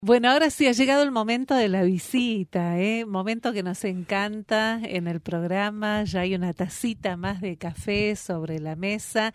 Bueno, ahora sí ha llegado el momento de la visita, momento que nos encanta en el programa. Ya hay una tacita más de café sobre la mesa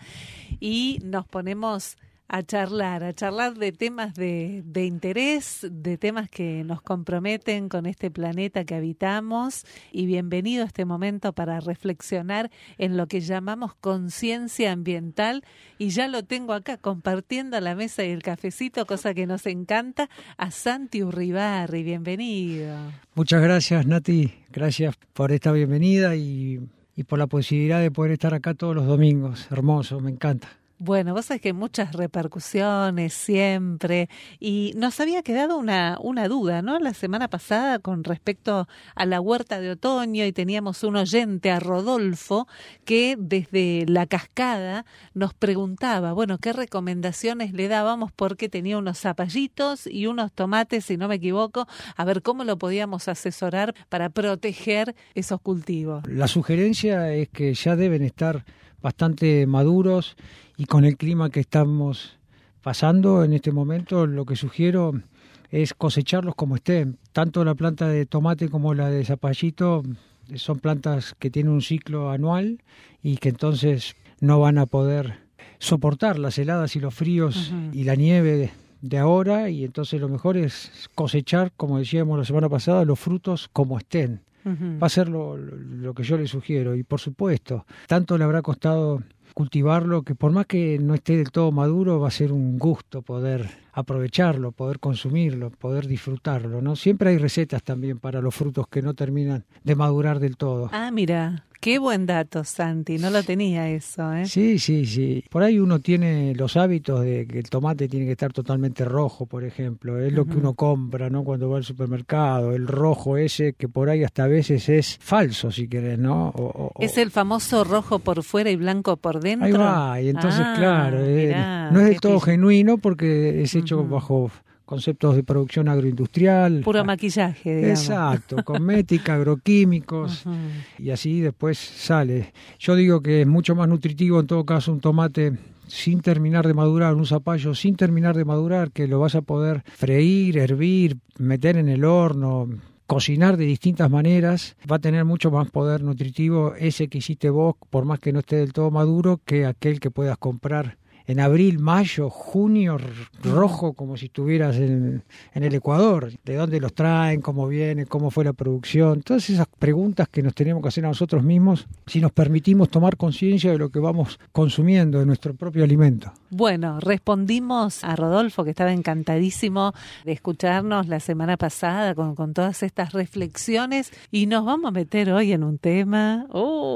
y nos ponemos a charlar de temas de interés, de temas que nos comprometen con este planeta que habitamos. Y bienvenido a este momento para reflexionar en lo que llamamos conciencia ambiental. Y ya lo tengo acá compartiendo la mesa y el cafecito, cosa que nos encanta, a Santi Urribarri. Bienvenido. Muchas gracias, Nati. Gracias por esta bienvenida y por la posibilidad de poder estar acá todos los domingos. Hermoso, me encanta. Bueno, vos sabés que muchas repercusiones siempre, y nos había quedado una duda, ¿no? La semana pasada con respecto a la huerta de otoño, y teníamos un oyente, a Rodolfo, que desde La Cascada nos preguntaba, bueno, qué recomendaciones le dábamos porque tenía unos zapallitos y unos tomates, si no me equivoco, a ver cómo lo podíamos asesorar para proteger esos cultivos. La sugerencia es que ya deben estar bastante maduros, y con el clima que estamos pasando en este momento, lo que sugiero es cosecharlos como estén. Tanto la planta de tomate como la de zapallito son plantas que tienen un ciclo anual y que entonces no van a poder soportar las heladas y los fríos y la nieve de ahora, y entonces lo mejor es cosechar, como decíamos la semana pasada, los frutos como estén. Va a ser lo que yo le sugiero, y por supuesto, tanto le habrá costado cultivarlo que por más que no esté del todo maduro, va a ser un gusto poder aprovecharlo, poder consumirlo, poder disfrutarlo, ¿no? Siempre hay recetas también para los frutos que no terminan de madurar del todo. Ah, mira, qué buen dato, Santi, no lo tenía eso, ¿eh? Sí. Por ahí uno tiene los hábitos de que el tomate tiene que estar totalmente rojo, por ejemplo. Es lo que uno compra, ¿no? Cuando va al supermercado, el rojo ese que por ahí hasta a veces es falso, si querés, ¿no? Es el famoso rojo por fuera y blanco por dentro. Ahí va, y entonces, claro, mirá, no es del todo genuino porque es hecho bajo conceptos de producción agroindustrial. Puro maquillaje, digamos. Exacto, cosmética, agroquímicos, y así después sale. Yo digo que es mucho más nutritivo en todo caso un tomate sin terminar de madurar, un zapallo sin terminar de madurar, que lo vas a poder freír, hervir, meter en el horno, cocinar de distintas maneras. Va a tener mucho más poder nutritivo ese que hiciste vos, por más que no esté del todo maduro, que aquel que puedas comprar en abril, mayo, junio, rojo, como si estuvieras en el Ecuador. ¿De dónde los traen? ¿Cómo vienen? ¿Cómo fue la producción? Todas esas preguntas que nos tenemos que hacer a nosotros mismos si nos permitimos tomar conciencia de lo que vamos consumiendo, de nuestro propio alimento. Bueno, respondimos a Rodolfo, que estaba encantadísimo de escucharnos la semana pasada con todas estas reflexiones, y nos vamos a meter hoy en un tema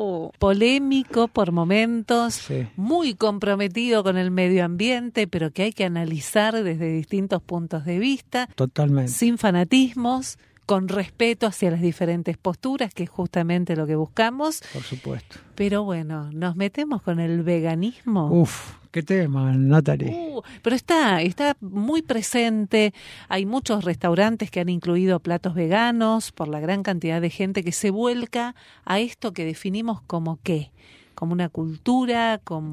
polémico por momentos, muy comprometido con el medio ambiente, pero que hay que analizar desde distintos puntos de vista. Totalmente. Sin fanatismos, con respeto hacia las diferentes posturas, que es justamente lo que buscamos. Por supuesto. Pero bueno, nos metemos con el veganismo. Uf, qué tema, Natalie. Pero está muy presente. Hay muchos restaurantes que han incluido platos veganos por la gran cantidad de gente que se vuelca a esto que definimos como ¿qué? Como una cultura, como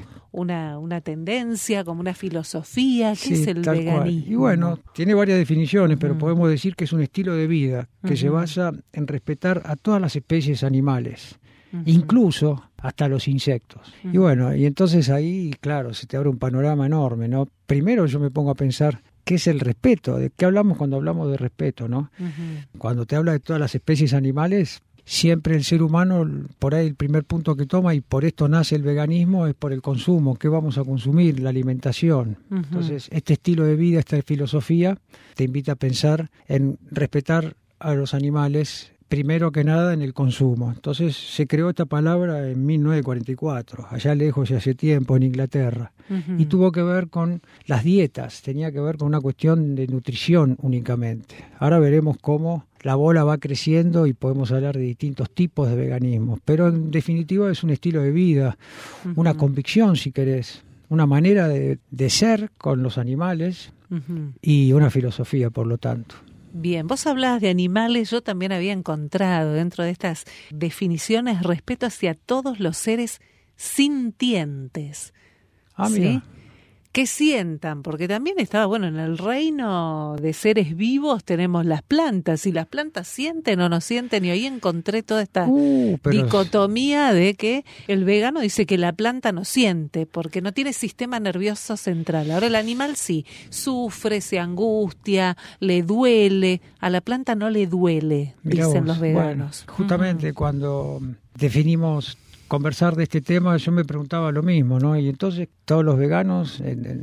una tendencia, como una filosofía. ¿Qué es el veganismo? Cual. Y bueno, tiene varias definiciones, pero podemos decir que es un estilo de vida que se basa en respetar a todas las especies animales, incluso hasta los insectos. Y bueno, y entonces ahí, claro, se te abre un panorama enorme, ¿no? Primero yo me pongo a pensar, ¿qué es el respeto? ¿De qué hablamos cuando hablamos de respeto, no? Cuando te habla de todas las especies animales, siempre el ser humano, por ahí el primer punto que toma, y por esto nace el veganismo, es por el consumo. ¿Qué vamos a consumir? La alimentación. Entonces, este estilo de vida, esta filosofía, te invita a pensar en respetar a los animales, primero que nada en el consumo. Entonces se creó esta palabra en 1944, allá lejos y hace tiempo, en Inglaterra, y tuvo que ver con las dietas, tenía que ver con una cuestión de nutrición únicamente. Ahora veremos cómo la bola va creciendo y podemos hablar de distintos tipos de veganismo, pero en definitiva es un estilo de vida, una convicción, si querés, una manera de ser con los animales y una filosofía, por lo tanto. Bien, vos hablabas de animales, yo también había encontrado dentro de estas definiciones respeto hacia todos los seres sintientes. Ah, mira. ¿Sí? que sientan, porque también estaba, bueno, en el reino de seres vivos tenemos las plantas, y las plantas sienten o no sienten, y ahí encontré toda esta dicotomía de que el vegano dice que la planta no siente, porque no tiene sistema nervioso central. Ahora el animal sí, sufre, se angustia, le duele, a la planta no le duele, dicen los veganos. Bueno, justamente cuando definimos conversar de este tema, yo me preguntaba lo mismo, ¿no? Y entonces todos los veganos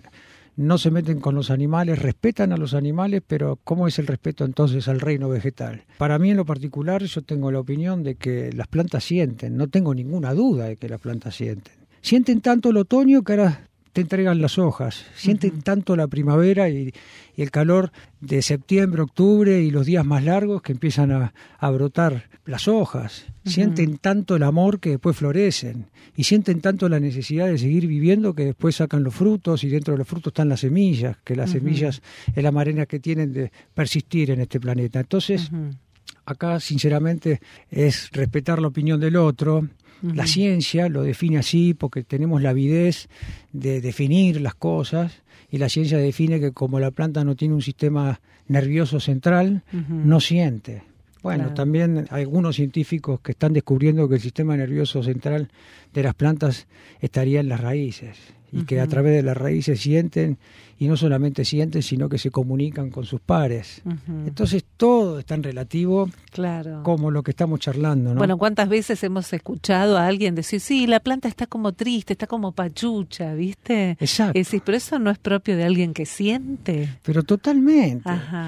no se meten con los animales, respetan a los animales, pero ¿cómo es el respeto entonces al reino vegetal? Para mí en lo particular yo tengo la opinión de que las plantas sienten, no tengo ninguna duda de que las plantas sienten. Sienten tanto el otoño que ahora te entregan las hojas, sienten tanto la primavera y el calor de septiembre, octubre y los días más largos que empiezan a brotar las hojas, sienten tanto el amor que después florecen y sienten tanto la necesidad de seguir viviendo que después sacan los frutos y dentro de los frutos están las semillas, que las semillas es la manera que tienen de persistir en este planeta. Entonces, acá sinceramente es respetar la opinión del otro. La ciencia lo define así porque tenemos la avidez de definir las cosas y la ciencia define que como la planta no tiene un sistema nervioso central, no siente. Bueno, también hay algunos científicos que están descubriendo que el sistema nervioso central de las plantas estaría en las raíces y que a través de las raíces sienten, y no solamente sienten, sino que se comunican con sus pares. Entonces todo es tan relativo como lo que estamos charlando, ¿no? Bueno, ¿cuántas veces hemos escuchado a alguien decir, sí, la planta está como triste, está como pachucha, ¿viste? Exacto. Es decir, pero eso no es propio de alguien que siente. Pero totalmente.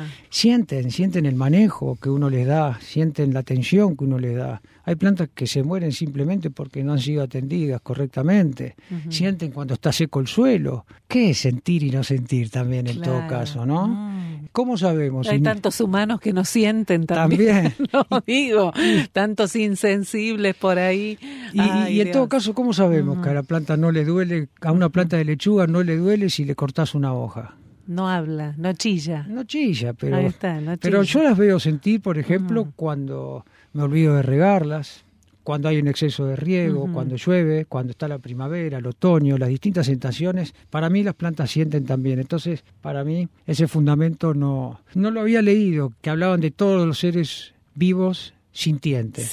Sienten el manejo que uno les da, sienten la atención que uno les da. Hay plantas que se mueren simplemente porque no han sido atendidas correctamente. Sienten cuando está seco el suelo. ¿Qué es sentir y no sentir también en todo caso, no? ¿Cómo sabemos? Hay tantos humanos que no sienten también. No digo, tantos insensibles por ahí. Y en todo caso, ¿cómo sabemos que a la planta no le duele, a una planta de lechuga no le duele si le cortás una hoja? No habla, no chilla. No chilla, pero, ahí está, no chilla. Pero yo las veo sentir, por ejemplo, cuando me olvido de regarlas, cuando hay un exceso de riego, cuando llueve, cuando está la primavera, el otoño, las distintas estaciones. Para mí las plantas sienten también. Entonces, para mí ese fundamento no lo había leído, que hablaban de todos los seres vivos sintientes.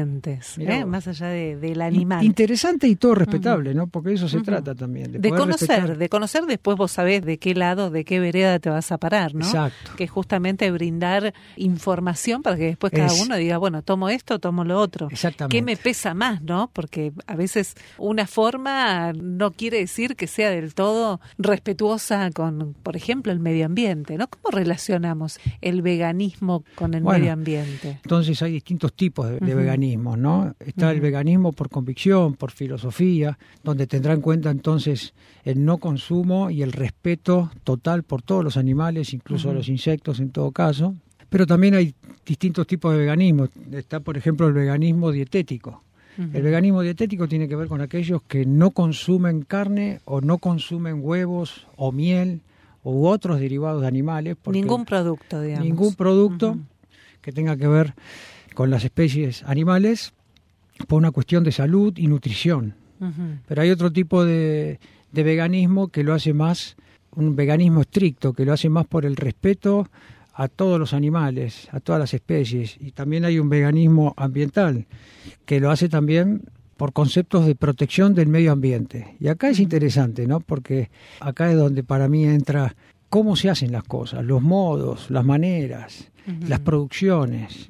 Más allá del animal. Interesante y todo respetable, ¿no? Porque eso se trata también. De conocer, después vos sabés de qué lado, de qué vereda te vas a parar, ¿no? Exacto. Que es justamente brindar información para que después cada uno diga, bueno, tomo esto, tomo lo otro. Exactamente. ¿Qué me pesa más, no? Porque a veces una forma no quiere decir que sea del todo respetuosa con, por ejemplo, el medio ambiente, ¿no? ¿Cómo relacionamos el veganismo con el medio ambiente? Entonces hay distintos tipos de veganismo, ¿no? Está el veganismo por convicción, por filosofía, donde tendrá en cuenta entonces el no consumo y el respeto total por todos los animales, incluso los insectos en todo caso. Pero también hay distintos tipos de veganismo. Está, por ejemplo, el veganismo dietético. El veganismo dietético tiene que ver con aquellos que no consumen carne o no consumen huevos o miel u otros derivados de animales. Ningún producto, digamos. Ningún producto que tenga que ver con las especies animales por una cuestión de salud y nutrición. Pero hay otro tipo de veganismo que lo hace más, un veganismo estricto, que lo hace más por el respeto a todos los animales, a todas las especies. Y también hay un veganismo ambiental, que lo hace también por conceptos de protección del medio ambiente. Y acá es interesante, ¿no? Porque acá es donde para mí entra cómo se hacen las cosas, los modos, las maneras, las producciones.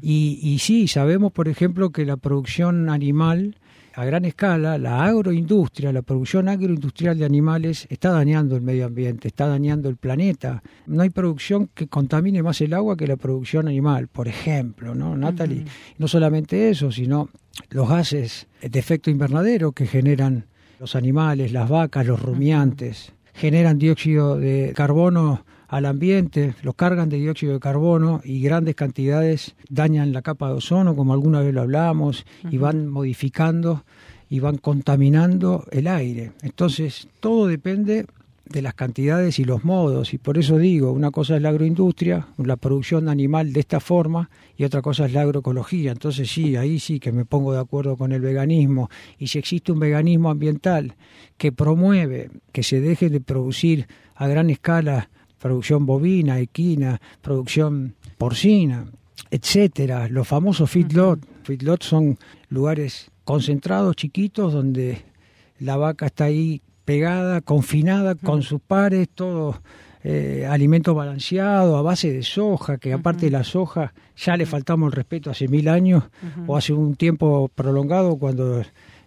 Y sí, sabemos, por ejemplo, que la producción animal a gran escala, la agroindustria, la producción agroindustrial de animales está dañando el medio ambiente, está dañando el planeta. No hay producción que contamine más el agua que la producción animal, por ejemplo, ¿no, Natalie? No solamente eso, sino los gases de efecto invernadero que generan los animales, las vacas, los rumiantes, generan dióxido de carbono al ambiente, los cargan de dióxido de carbono y grandes cantidades dañan la capa de ozono, como alguna vez lo hablamos, y van modificando y van contaminando el aire. Entonces, todo depende de las cantidades y los modos, y por eso digo, una cosa es la agroindustria, la producción animal de esta forma, y otra cosa es la agroecología. Entonces sí, ahí sí que me pongo de acuerdo con el veganismo, y si existe un veganismo ambiental que promueve que se deje de producir a gran escala producción bovina, equina, producción porcina, etcétera, los famosos feedlot. Feedlot son lugares concentrados, chiquitos, donde la vaca está ahí pegada, confinada con sus pares, todo alimento balanceado a base de soja, que aparte de la soja ya le faltamos el respeto hace 1000 años o hace un tiempo prolongado cuando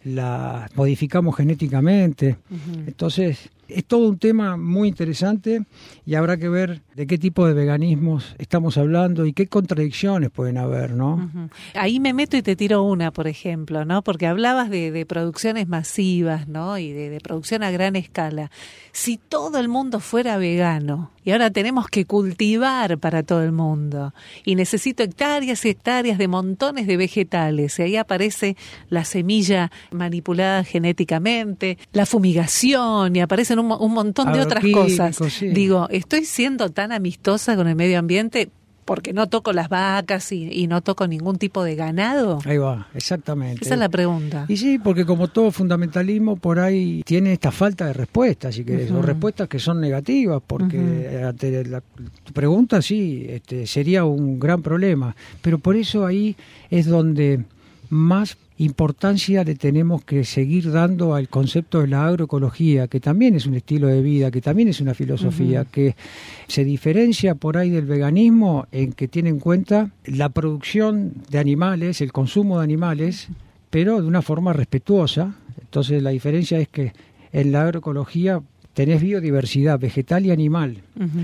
la modificamos genéticamente. Entonces, es todo un tema muy interesante y habrá que ver de qué tipo de veganismos estamos hablando y qué contradicciones pueden haber, ¿no? Ahí me meto y te tiro una, por ejemplo, ¿no? Porque hablabas de producciones masivas, ¿no? Y de producción a gran escala. Si todo el mundo fuera vegano y ahora tenemos que cultivar para todo el mundo y necesito hectáreas y hectáreas de montones de vegetales y ahí aparece la semilla manipulada genéticamente, la fumigación y aparecen un montón de otras cosas. Sí. Digo, ¿estoy siendo tan amistosa con el medio ambiente porque no toco las vacas y no toco ningún tipo de ganado? Ahí va, exactamente. Esa es la pregunta. Y sí, porque como todo fundamentalismo por ahí tiene esta falta de respuestas, y que son respuestas que son negativas, porque ante tu pregunta sí, sería un gran problema. Pero por eso ahí es donde más importancia le tenemos que seguir dando al concepto de la agroecología, que también es un estilo de vida, que también es una filosofía, que se diferencia por ahí del veganismo en que tiene en cuenta la producción de animales, el consumo de animales, pero de una forma respetuosa. Entonces la diferencia es que en la agroecología tenés biodiversidad vegetal y animal,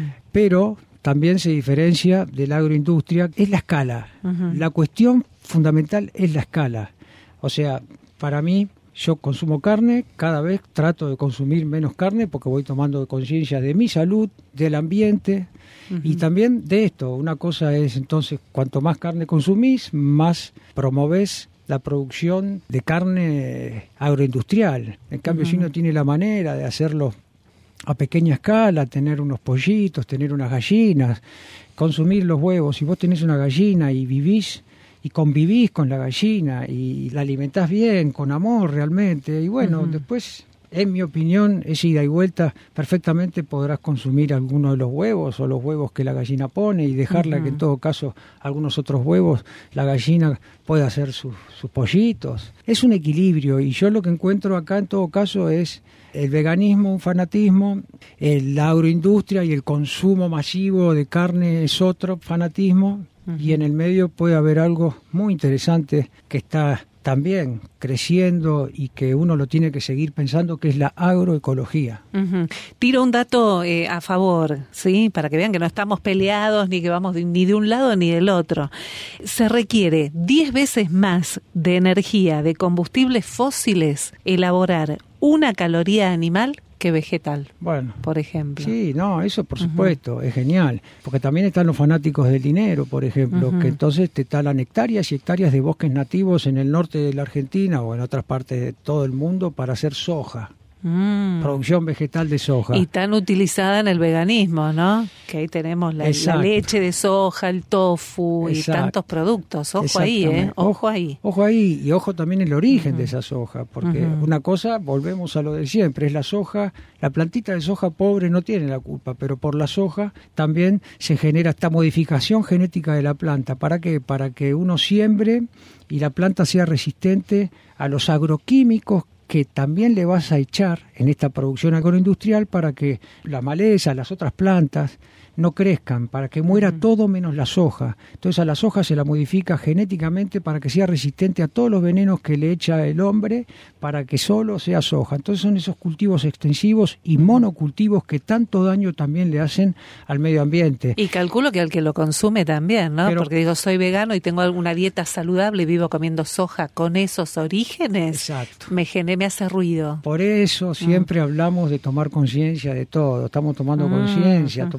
pero también se diferencia de la agroindustria, es la escala. La cuestión fundamental es la escala. O sea, para mí, yo consumo carne, cada vez trato de consumir menos carne porque voy tomando conciencia de mi salud, del ambiente y también de esto. Una cosa es, entonces, cuanto más carne consumís, más promovés la producción de carne agroindustrial. En cambio, si uno tiene la manera de hacerlo a pequeña escala, tener unos pollitos, tener unas gallinas, consumir los huevos. Si vos tenés una gallina y vivís y convivís con la gallina y la alimentás bien, con amor realmente, y bueno, después, en mi opinión, es ida y vuelta, perfectamente podrás consumir alguno de los huevos o los huevos que la gallina pone y dejarla que en todo caso algunos otros huevos la gallina pueda hacer sus pollitos. Es un equilibrio y yo lo que encuentro acá en todo caso es el veganismo, un fanatismo, la agroindustria y el consumo masivo de carne es otro fanatismo. Y en el medio puede haber algo muy interesante que está también creciendo y que uno lo tiene que seguir pensando, que es la agroecología. Tiro un dato a favor, ¿sí? Para que vean que no estamos peleados ni que vamos ni de un lado ni del otro. Se requiere 10 veces más de energía de combustibles fósiles elaborar una caloría animal que vegetal, bueno, por ejemplo. Sí, no, eso por supuesto, es genial, porque también están los fanáticos del dinero, por ejemplo, que entonces te talan hectáreas y hectáreas de bosques nativos en el norte de la Argentina o en otras partes de todo el mundo para hacer soja. Producción vegetal de soja. Y tan utilizada en el veganismo, ¿no? Que ahí tenemos la leche de soja, el tofu y tantos productos. Ojo ahí, Ojo ahí. Ojo ahí y ojo también el origen de esa soja, porque una cosa, volvemos a lo de siempre, es la soja, la plantita de soja pobre no tiene la culpa, pero por la soja también se genera esta modificación genética de la planta. ¿Para qué? Para que uno siembre y la planta sea resistente a los agroquímicos que también le vas a echar en esta producción agroindustrial para que la maleza, las otras plantas no crezcan, para que muera todo menos la soja. Entonces a la soja se la modifica genéticamente para que sea resistente a todos los venenos que le echa el hombre, para que solo sea soja. Entonces son esos cultivos extensivos y monocultivos que tanto daño también le hacen al medio ambiente. Y calculo que al que lo consume también, ¿no? Pero, porque digo, soy vegano y tengo alguna dieta saludable y vivo comiendo soja con esos orígenes. Exacto. Me hace ruido. Por eso siempre hablamos de tomar conciencia de todo. Estamos tomando conciencia, tomando conciencia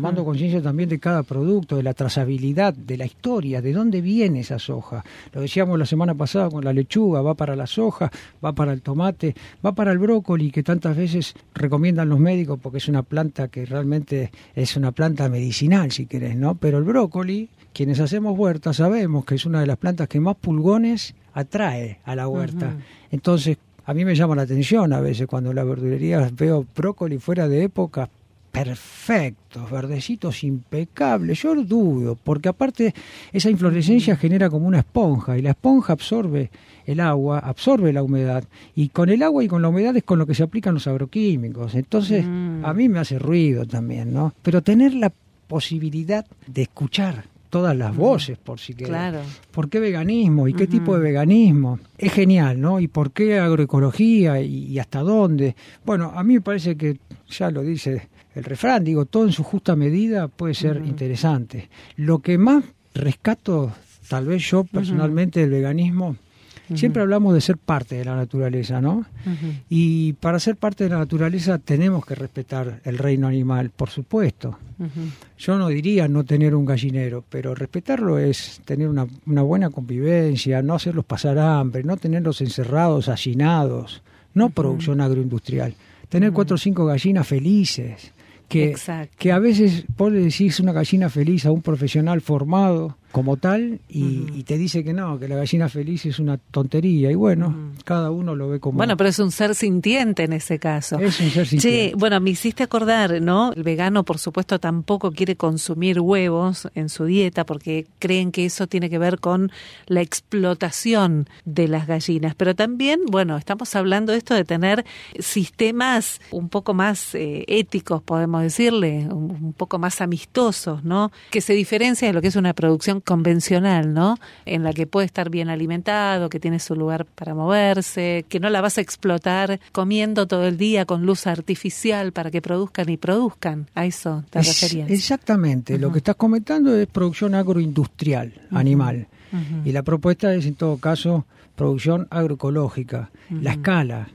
conciencia también de cada producto, de la trazabilidad, de la historia, de dónde viene esa soja. Lo decíamos la semana pasada con la lechuga, va para la soja, va para el tomate, va para el brócoli, que tantas veces recomiendan los médicos porque es una planta que realmente es una planta medicinal, si querés, ¿no? Pero el brócoli, quienes hacemos huertas sabemos que es una de las plantas que más pulgones atrae a la huerta. Entonces, a mí me llama la atención a veces cuando en la verdulería veo brócoli fuera de época, perfectos, verdecitos impecables. Yo dudo, porque aparte esa inflorescencia genera como una esponja, y la esponja absorbe el agua, absorbe la humedad, y con el agua y con la humedad es con lo que se aplican los agroquímicos. Entonces, a mí me hace ruido también, ¿no? Pero tener la posibilidad de escuchar todas las voces, por si querés. Claro. ¿Por qué veganismo? ¿Y qué tipo de veganismo? Es genial, ¿no? ¿Y por qué agroecología? ¿Y hasta dónde? Bueno, a mí me parece que, ya lo dice el refrán, digo, todo en su justa medida puede ser interesante. Lo que más rescato, tal vez yo personalmente, del veganismo, siempre hablamos de ser parte de la naturaleza, ¿no? Y para ser parte de la naturaleza tenemos que respetar el reino animal, por supuesto. Yo no diría no tener un gallinero, pero respetarlo es tener una buena convivencia, no hacerlos pasar hambre, no tenerlos encerrados, hacinados, no producción agroindustrial. Tener 4 o 5 gallinas felices, que a veces vos le decís una gallina feliz a un profesional formado como tal y te dice que no, que la gallina feliz es una tontería, y bueno, cada uno lo ve como... Bueno, pero es un ser sintiente en ese caso. Es un ser sintiente. Che, bueno, me hiciste acordar, ¿no? El vegano, por supuesto, tampoco quiere consumir huevos en su dieta porque creen que eso tiene que ver con la explotación de las gallinas. Pero también, bueno, estamos hablando de esto de tener sistemas un poco más éticos, podemos decirle, un poco más amistosos, ¿no? Que se diferencia de lo que es una producción convencional, ¿no? En la que puede estar bien alimentado, que tiene su lugar para moverse, que no la vas a explotar comiendo todo el día con luz artificial para que produzcan y produzcan. A eso te referías. Exactamente. Lo que estás comentando es producción agroindustrial, animal. Y la propuesta es, en todo caso, producción agroecológica. La escala.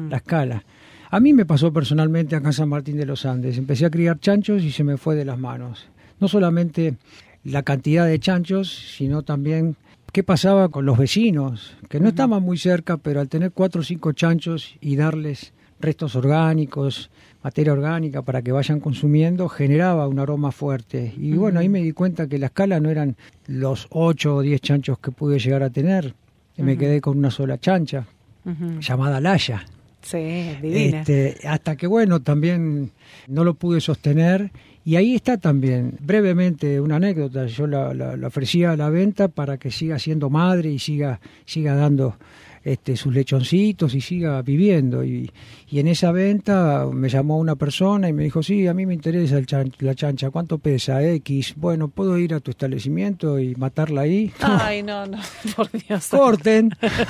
A mí me pasó personalmente acá en San Martín de los Andes. Empecé a criar chanchos y se me fue de las manos. No solamente la cantidad de chanchos, sino también qué pasaba con los vecinos, que no estaban muy cerca, pero al tener 4 o 5 chanchos y darles restos orgánicos, materia orgánica para que vayan consumiendo, generaba un aroma fuerte. Y bueno, ahí me di cuenta que la escala no eran los 8 o 10 chanchos que pude llegar a tener. Me quedé con una sola chancha, llamada Laya. Sí, divina. Hasta que, bueno, también no lo pude sostener. Y ahí está también, brevemente, una anécdota. Yo la ofrecía a la venta para que siga siendo madre y siga dando sus lechoncitos y siga viviendo. Y en esa venta me llamó una persona y me dijo, sí, a mí me interesa la chancha, ¿cuánto pesa? X. Bueno, ¿puedo ir a tu establecimiento y matarla ahí? Ay, no, por Dios. Corten.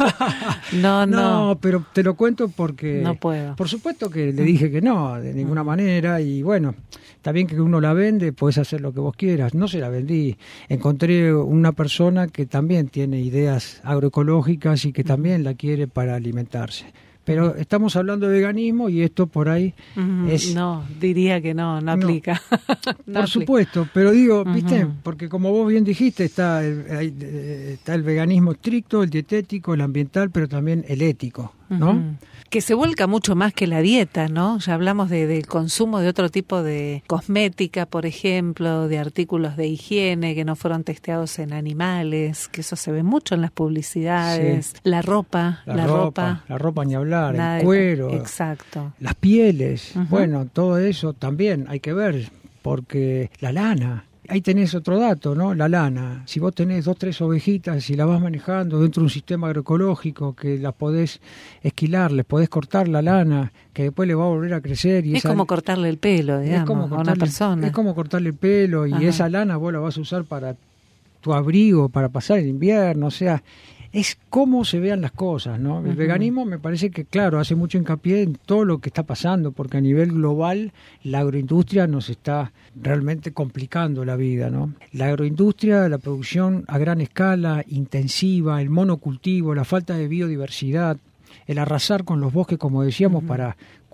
No. No, pero te lo cuento porque... No puedo. Por supuesto que le dije que no, de ninguna manera, y bueno, está bien que uno la vende, podés hacer lo que vos quieras. No se la vendí. Encontré una persona que también tiene ideas agroecológicas y que también la quiere para alimentarse. Pero estamos hablando de veganismo y esto por ahí es... No, diría que no aplica. Por supuesto, pero digo, ¿viste? Porque como vos bien dijiste, está el veganismo estricto, el dietético, el ambiental, pero también el ético, ¿no? Que se vuelca mucho más que la dieta, ¿no? Ya hablamos del consumo de otro tipo de cosmética, por ejemplo, de artículos de higiene que no fueron testeados en animales, que eso se ve mucho en las publicidades. Sí. La ropa. La ropa ni hablar, el cuero. Exacto. Las pieles. Bueno, todo eso también hay que ver, porque la lana. Ahí tenés otro dato, ¿no? La lana. Si vos tenés 2 o 3 ovejitas y la vas manejando dentro de un sistema agroecológico que las podés esquilar, les podés cortar la lana, que después le va a volver a crecer. Y es como cortarle el pelo, digamos, a una persona. Es como cortarle el pelo y esa lana vos la vas a usar para tu abrigo, para pasar el invierno, o sea... Es cómo se vean las cosas, ¿no? El veganismo me parece que, claro, hace mucho hincapié en todo lo que está pasando, porque a nivel global la agroindustria nos está realmente complicando la vida, ¿no? La agroindustria, la producción a gran escala, intensiva, el monocultivo, la falta de biodiversidad, el arrasar con los bosques, como decíamos, para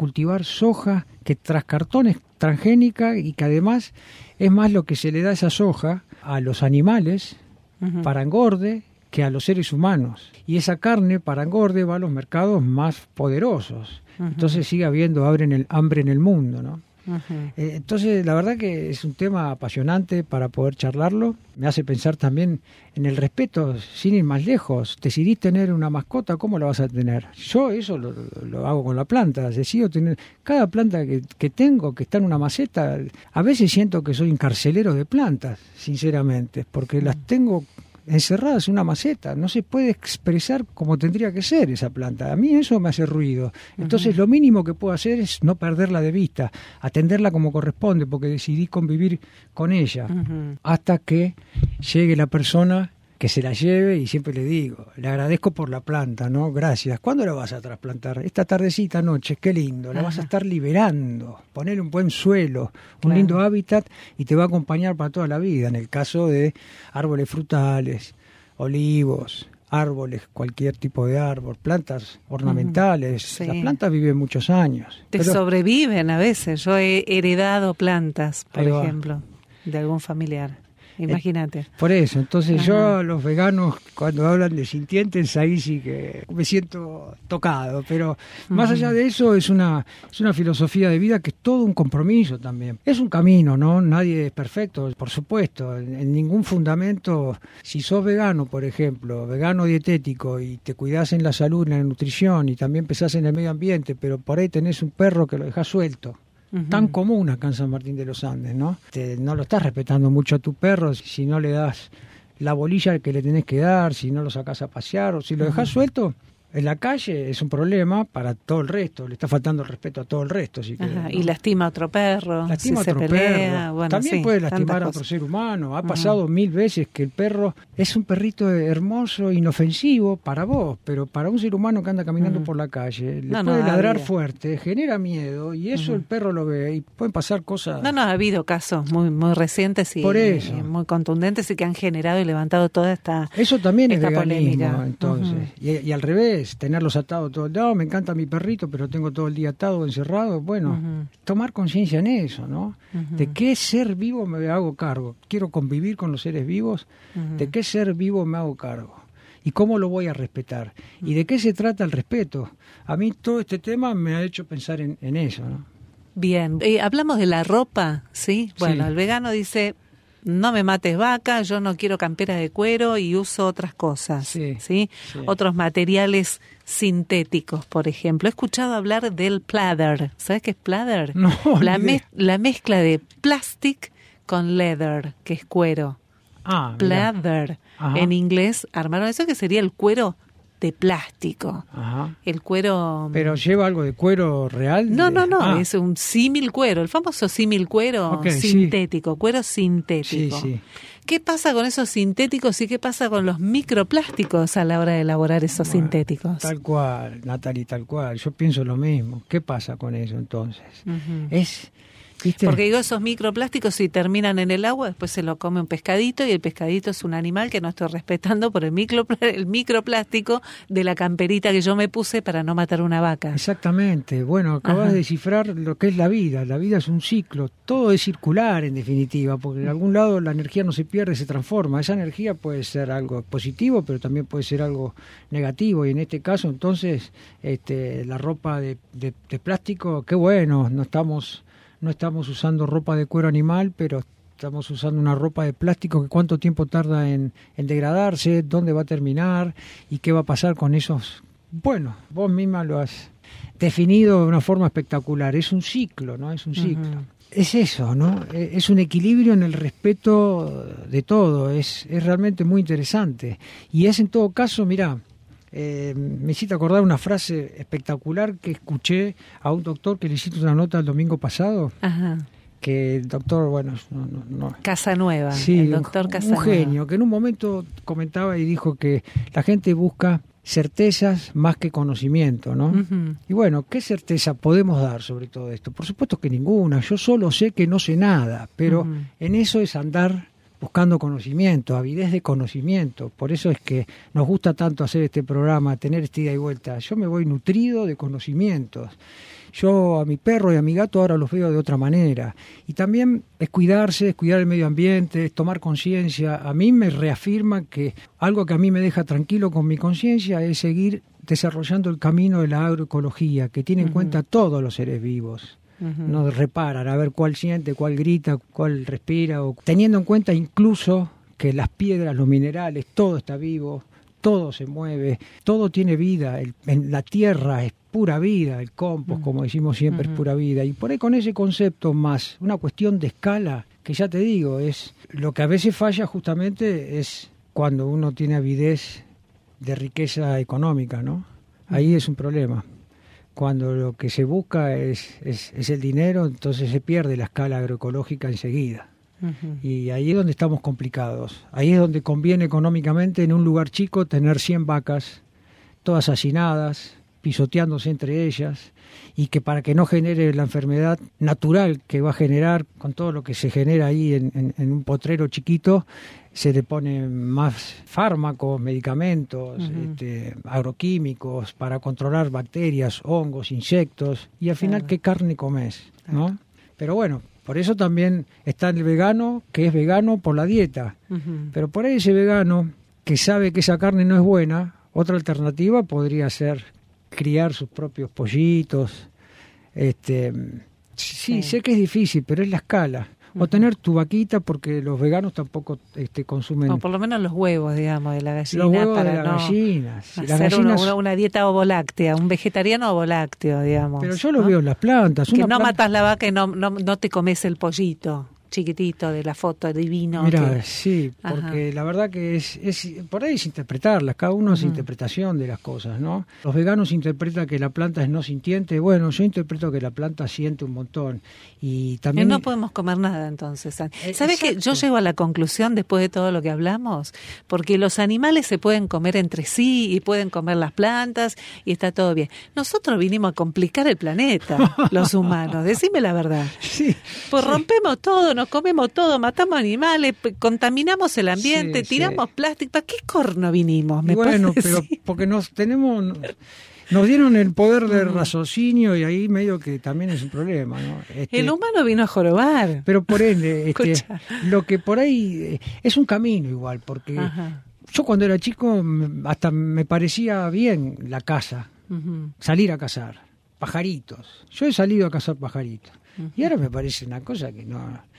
cultivar soja que tras cartón es transgénica y que además es más lo que se le da a esa soja a los animales para engorde que a los seres humanos. Y esa carne para engorde va a los mercados más poderosos. Entonces sigue habiendo hambre en el mundo, ¿no? Entonces la verdad que es un tema apasionante para poder charlarlo. Me hace pensar también en el respeto, sin ir más lejos. Decidís tener una mascota, ¿cómo la vas a tener? Yo eso lo hago con la planta. Decido tener cada planta que tengo, que está en una maceta. A veces siento que soy un carcelero de plantas, sinceramente, porque las tengo encerradas en una maceta, no se puede expresar como tendría que ser esa planta. A mí eso me hace ruido. Entonces lo mínimo que puedo hacer es no perderla de vista, atenderla como corresponde, porque decidí convivir con ella hasta que llegue la persona que se la lleve, y siempre le digo, le agradezco por la planta, ¿no? Gracias. ¿Cuándo la vas a trasplantar? Esta tardecita, noche, qué lindo. La vas a estar liberando, poner un buen suelo, un lindo hábitat, y te va a acompañar para toda la vida. En el caso de árboles frutales, olivos, árboles, cualquier tipo de árbol, plantas ornamentales. Sí. Las plantas viven muchos años. Te sobreviven a veces. Yo he heredado plantas, por ejemplo, de algún familiar. Imagínate. Por eso, entonces yo, los veganos, cuando hablan de sintientes, ahí sí que me siento tocado, pero más allá de eso es una filosofía de vida que es todo un compromiso también. Es un camino, ¿no? Nadie es perfecto, por supuesto, en ningún fundamento. Si sos vegano, por ejemplo, vegano dietético, y te cuidás en la salud, en la nutrición, y también pensás en el medio ambiente, pero por ahí tenés un perro que lo dejás suelto, tan común acá en San Martín de los Andes, ¿no? No lo estás respetando mucho a tu perro si no le das la bolilla que le tenés que dar, si no lo sacás a pasear, o si lo dejás suelto en la calle, es un problema para todo el resto. Le está faltando el respeto a todo el resto. Si querés, ¿no? Y lastima a otro perro. Lastima a otro perro. Bueno, también puede lastimar a otro ser humano. Ha pasado 1000 veces que el perro es un perrito hermoso, inofensivo para vos, pero para un ser humano que anda caminando por la calle, le puede ladrar fuerte, genera miedo, y eso el perro lo ve, y pueden pasar cosas. Ha habido casos muy recientes y muy contundentes, y que han generado y levantado toda esta Eso también es veganismo, polémica. Entonces. Y al revés, tenerlos atados todo el día. Me encanta mi perrito, pero tengo todo el día atado, encerrado. Bueno, tomar conciencia en eso, ¿no? ¿De qué ser vivo me hago cargo? ¿Quiero convivir con los seres vivos? ¿De qué ser vivo me hago cargo? ¿Y cómo lo voy a respetar? ¿Y de qué se trata el respeto? A mí todo este tema me ha hecho pensar en eso, ¿no? Bien, hablamos de la ropa, ¿sí? Bueno, el vegano dice: no me mates vaca, yo no quiero campera de cuero y uso otras cosas, ¿sí? Otros materiales sintéticos, por ejemplo. He escuchado hablar del pleather. ¿Sabes qué es pleather? No, la mezcla de plastic con leather, que es cuero. Pleather. En inglés armaron eso, que sería el cuero de plástico. El cuero... ¿Pero lleva algo de cuero real? No, es un símil cuero, el famoso símil cuero sintético, cuero sintético. ¿Qué pasa con esos sintéticos y qué pasa con los microplásticos a la hora de elaborar esos sintéticos? Tal cual, Natalie, tal cual. Yo pienso lo mismo. ¿Qué pasa con eso entonces? ¿Viste? Porque digo, esos microplásticos, si terminan en el agua, después se lo come un pescadito, y el pescadito es un animal que no estoy respetando por el microplástico de la camperita que yo me puse para no matar una vaca. Exactamente. Bueno, acabas de descifrar lo que es la vida. La vida es un ciclo. Todo es circular, en definitiva, porque en algún lado la energía no se pierde, se transforma. Esa energía puede ser algo positivo, pero también puede ser algo negativo. Y en este caso, entonces, la ropa de plástico, qué bueno, no estamos usando ropa de cuero animal, pero estamos usando una ropa de plástico que cuánto tiempo tarda en degradarse, dónde va a terminar y qué va a pasar con esos. Bueno, vos misma lo has definido de una forma espectacular. Es un ciclo, ¿no? Es un ciclo. Es eso, ¿no? Es un equilibrio en el respeto de todo. Es realmente muy interesante. Y es en todo caso, mirá, me hiciste acordar una frase espectacular que escuché a un doctor que le hiciste una nota el domingo pasado. Que el doctor, Casanueva, sí, el doctor Casanueva. Un genio, que en un momento comentaba y dijo que la gente busca certezas más que conocimiento, ¿no? Y bueno, ¿qué certeza podemos dar sobre todo esto? Por supuesto que ninguna. Yo solo sé que no sé nada, pero en eso es andar buscando conocimiento, avidez de conocimiento. Por eso es que nos gusta tanto hacer este programa, tener esta ida y vuelta. Yo me voy nutrido de conocimientos. Yo a mi perro y a mi gato ahora los veo de otra manera. Y también es cuidarse, es cuidar el medio ambiente, es tomar conciencia. A mí me reafirma que algo que a mí me deja tranquilo con mi conciencia es seguir desarrollando el camino de la agroecología, que tiene en cuenta todos los seres vivos. No reparan a ver cuál siente, cuál grita, cuál respira, o teniendo en cuenta incluso que las piedras, los minerales, todo está vivo, todo se mueve, todo tiene vida, en la tierra es pura vida, el compost, como decimos siempre, es pura vida. Y por ahí con ese concepto más una cuestión de escala, que ya te digo, es lo que a veces falla justamente es cuando uno tiene avidez de riqueza económica, ¿no? Ahí es un problema. Cuando lo que se busca es el dinero, entonces se pierde la escala agroecológica enseguida. Y ahí es donde estamos complicados. Ahí es donde conviene económicamente en un lugar chico tener 100 vacas, todas hacinadas, pisoteándose entre ellas, y que para que no genere la enfermedad natural que va a generar con todo lo que se genera ahí en un potrero chiquito, se le ponen más fármacos, medicamentos, agroquímicos para controlar bacterias, hongos, insectos, y al final, ¿qué carne comes? ¿No? Pero bueno, por eso también está el vegano, que es vegano por la dieta. Pero por ahí ese vegano que sabe que esa carne no es buena, otra alternativa podría ser criar sus propios pollitos. Sí, sé que es difícil, pero es la escala. O tener tu vaquita, porque los veganos tampoco consumen... O por lo menos los huevos, digamos, de la gallina. Los huevos para de las gallinas. Hacer las gallinas... una dieta ovoláctea, un vegetariano ovolácteo, digamos. Pero yo lo veo en las plantas. Que no matas la vaca y no te comes el pollito chiquitito de la foto divino. Mira, sí, porque la verdad que es por ahí es interpretarlas, cada uno es interpretación de las cosas, ¿no? Los veganos interpretan que la planta es no sintiente, bueno, yo interpreto que la planta siente un montón. Y también no podemos comer nada entonces. ¿Sabes qué? Yo llego a la conclusión después de todo lo que hablamos, porque los animales se pueden comer entre sí y pueden comer las plantas y está todo bien. Nosotros vinimos a complicar el planeta, los humanos, decime la verdad. Sí, pues rompemos todo, nos comemos todo, matamos animales, contaminamos el ambiente, tiramos plástico. ¿Para qué corno vinimos? Bueno, pero porque nos dieron el poder del raciocinio y ahí medio que también es un problema, ¿no? El humano vino a jorobar. Pero por ende, lo que por ahí es un camino igual, porque yo cuando era chico hasta me parecía bien la caza, salir a cazar pajaritos. Yo he salido a cazar pajaritos. Y ahora me parece una cosa que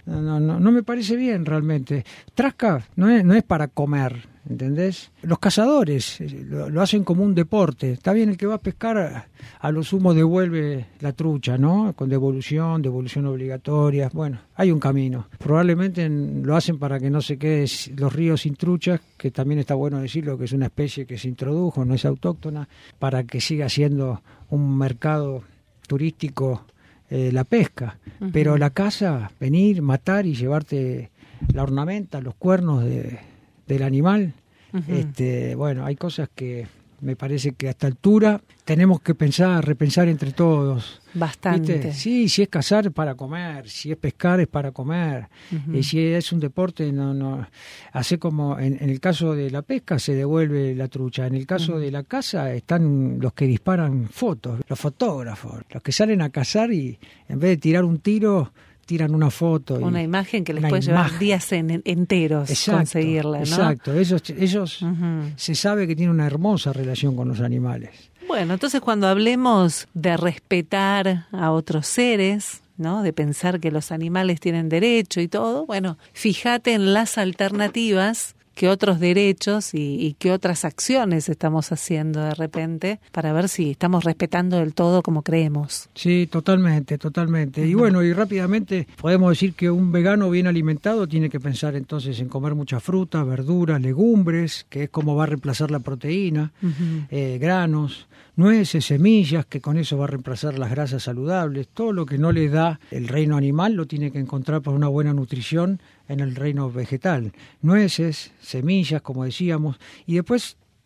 no me parece bien realmente. Trasca no es para comer, ¿entendés? Los cazadores lo hacen como un deporte. Está bien, el que va a pescar a lo sumo devuelve la trucha, ¿no? Con devolución obligatoria. Bueno, hay un camino. Probablemente lo hacen para que no se queden los ríos sin truchas, que también está bueno decirlo, que es una especie que se introdujo, no es autóctona, para que siga siendo un mercado turístico la pesca. Pero la caza, venir, matar y llevarte la ornamenta, los cuernos del animal, bueno, hay cosas que me parece que a esta altura tenemos que repensar entre todos. Bastante. ¿Viste? Sí, si es cazar es para comer, si es pescar es para comer, y si es un deporte, no. Hace como en el caso de la pesca se devuelve la trucha, en el caso de la caza están los que disparan fotos, los fotógrafos, los que salen a cazar y en vez de tirar un tiro, tiran una foto. Una imagen que les puede llevar días enteros conseguirla, ¿no? Exacto, ellos se sabe que tienen una hermosa relación con los animales. Bueno, entonces cuando hablemos de respetar a otros seres, ¿no? De pensar que los animales tienen derecho y todo, bueno, fíjate en las alternativas, qué otros derechos y qué otras acciones estamos haciendo de repente para ver si estamos respetando del todo como creemos. Sí, totalmente. Y bueno, y rápidamente podemos decir que un vegano bien alimentado tiene que pensar entonces en comer mucha fruta, verduras, legumbres, que es como va a reemplazar la proteína, granos, nueces, semillas, que con eso va a reemplazar las grasas saludables. Todo lo que no le da el reino animal lo tiene que encontrar por una buena nutrición en el reino vegetal. Nueces, semillas, como decíamos, y después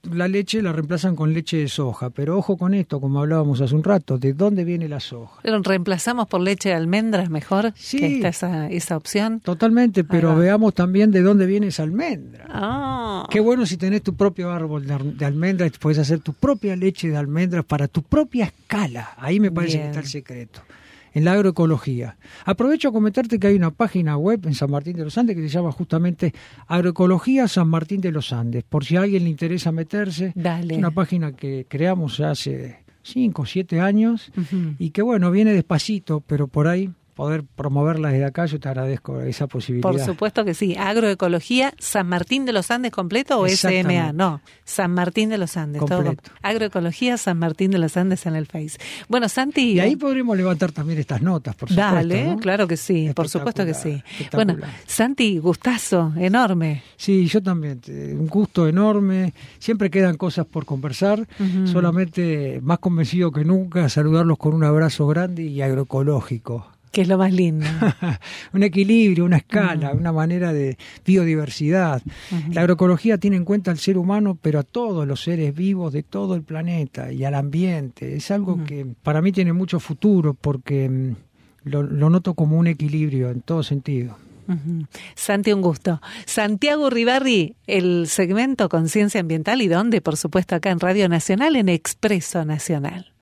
la leche la reemplazan con leche de soja, pero ojo con esto, como hablábamos hace un rato, ¿de dónde viene la soja? ¿Pero reemplazamos por leche de almendras mejor? Sí. ¿Que está esa opción? Totalmente, pero veamos también de dónde viene esa almendra. Oh. Qué bueno si tenés tu propio árbol de almendras, puedes hacer tu propia leche de almendras para tu propia escala. Ahí me parece que está el secreto. En la agroecología. Aprovecho a comentarte que hay una página web en San Martín de los Andes que se llama justamente Agroecología San Martín de los Andes, por si a alguien le interesa meterse. Dale. Es una página que creamos hace 5 o 7 años y que bueno, viene despacito, pero por ahí poder promoverla desde acá, yo te agradezco esa posibilidad. Por supuesto que sí. Agroecología San Martín de los Andes completo o SMA, no, San Martín de los Andes. Completo. Todo. Agroecología San Martín de los Andes en el Face. Bueno, Santi. Y ahí podremos levantar también estas notas, por supuesto. Dale, ¿no? claro que sí, por supuesto que sí. Bueno, Santi, gustazo, enorme. Sí, yo también, un gusto enorme. Siempre quedan cosas por conversar, solamente más convencido que nunca, saludarlos con un abrazo grande y agroecológico. Que es lo más lindo. Un equilibrio, una escala, una manera de biodiversidad. La agroecología tiene en cuenta al ser humano, pero a todos los seres vivos de todo el planeta y al ambiente. Es algo que para mí tiene mucho futuro porque lo noto como un equilibrio en todo sentido. Santi, un gusto. Santiago Uribarri, el segmento Conciencia Ambiental y dónde, por supuesto, acá en Radio Nacional, en Expreso Nacional.